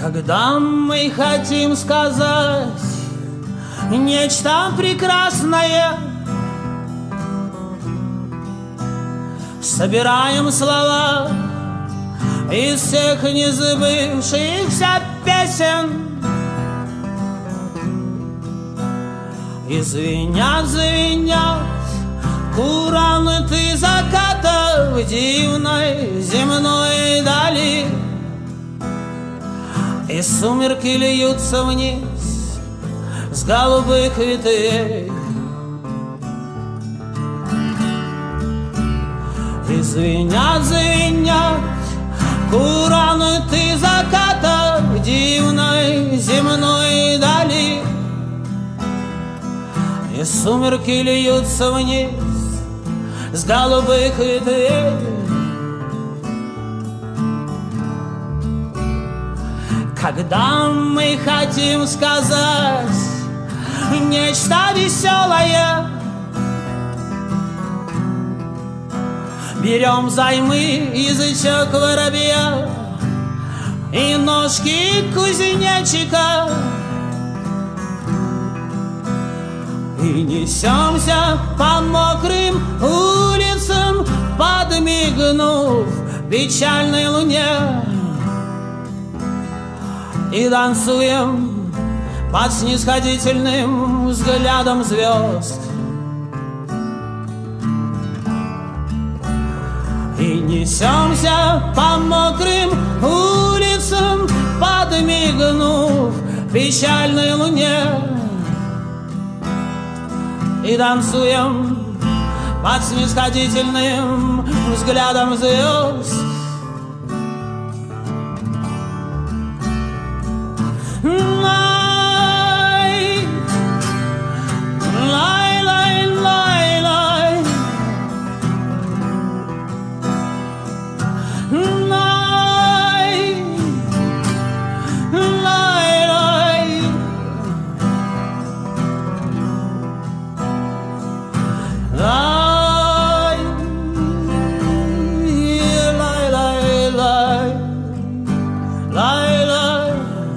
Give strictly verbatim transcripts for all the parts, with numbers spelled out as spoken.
Когда мы хотим сказать нечто прекрасное, собираем слова из всех несбывшихся песен. И звенят, звенят куранты заката в дивной земной дали, и сумерки льются вниз с голубых ветвей. И звенят, звенят куранты заката в дивной земной дали, и сумерки льются вниз с голубых ветвей. Когда мы хотим сказать нечто веселое, берем займы язычок воробья и ножки кузнечика, и несемся по мокрым улицам, подмигнув печальной луне, и танцуем под снисходительным взглядом звезд. И несемся по мокрым улицам, подмигнув печальной луне, и танцуем под снисходительным взглядом звезд. Лай, лай, лай, лай, лай, лай, лай, лай. Лай, лай, лай, лай, лай, лай.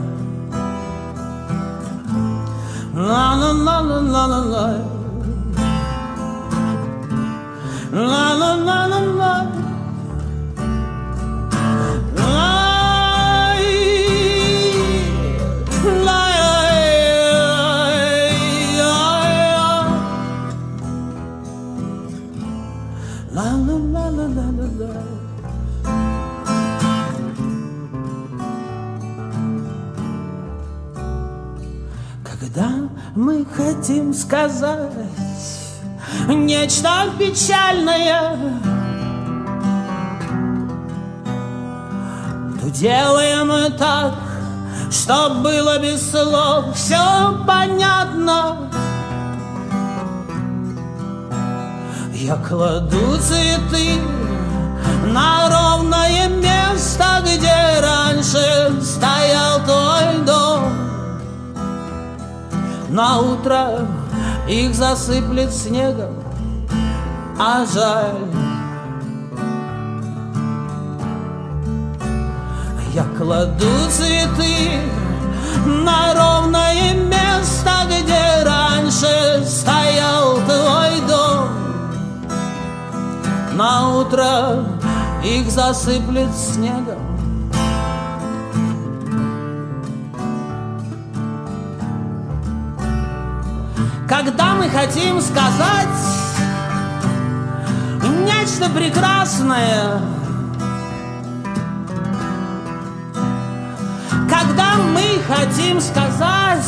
La la la la la la la, la la la la la, la la la la la la. Когда мы хотим сказать нечто печальное, то делаем так, чтоб было без слов все понятно. Я кладу цветы на ровное место, где раньше стоял твой дом. На утро их засыплет снегом, а жаль. Я кладу цветы на ровное место, где раньше стоял твой дом. На утро их засыплет снегом. Когда мы хотим сказать нечто прекрасное, когда мы хотим сказать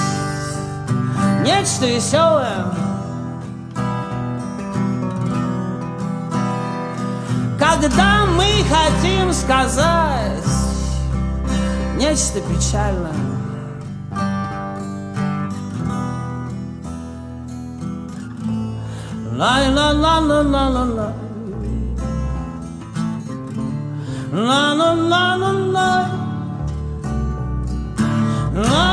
нечто веселое, когда мы хотим сказать нечто печальное, la la la la la la la, la la la la la, la